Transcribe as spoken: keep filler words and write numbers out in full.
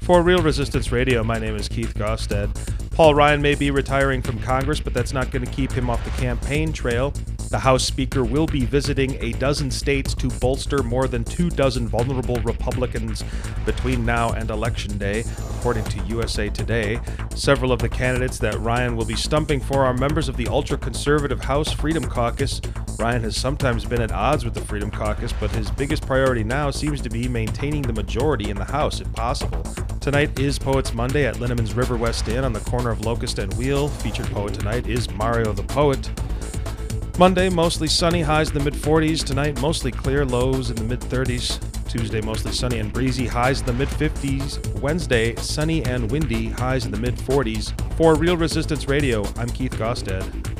For Real Resistance Radio, my name is Keith Gosted. Paul Ryan may be retiring from Congress, but that's not going to keep him off the campaign trail. The House Speaker will be visiting a dozen states to bolster more than two dozen vulnerable Republicans between now and Election Day, according to U S A Today. Several of the candidates that Ryan will be stumping for are members of the ultra-conservative House Freedom Caucus. Ryan has sometimes been at odds with the Freedom Caucus, but his biggest priority now seems to be maintaining the majority in the House, if possible. Tonight is Poets Monday at Linneman's River West Inn on the corner of Locust and Wheel. Featured poet tonight is Mario the Poet. Monday, mostly sunny, highs in the mid forties. Tonight, mostly clear, lows in the mid thirties. Tuesday, mostly sunny and breezy, highs in the mid fifties. Wednesday, sunny and windy, highs in the mid forties. For Real Resistance Radio, I'm Keith Gosted.